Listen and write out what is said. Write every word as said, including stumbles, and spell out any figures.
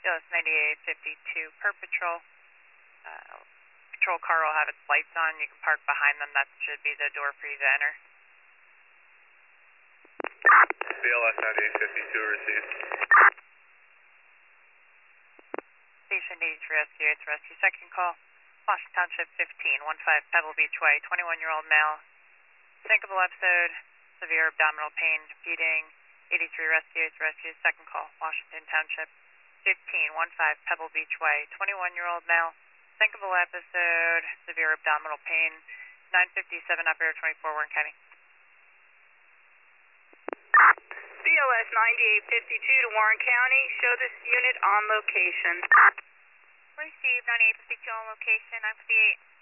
B L S ninety-eight fifty-two per patrol. Uh, patrol car will have its lights on. You can park behind them. That should be the door for you to enter. B L S ninety-eight fifty-two received. Station eighty-three S D A, it's rescue second call. Washington Township fifteen, fifteen Pebble Beach Way, twenty-one-year-old male. Syncopal episode, severe abdominal pain, feeding. eighty-three rescue, it's rescue second call. Washington Township fifteen, fifteen Pebble Beach Way, twenty-one-year-old male. Syncopal episode, severe abdominal pain. nine fifty-seven Operator twenty-four, Warren County. B L S ninety-eight fifty-two to Warren County. Show this unit on location. Received, ninety-eight fifty-two on location, nine fifty-eight.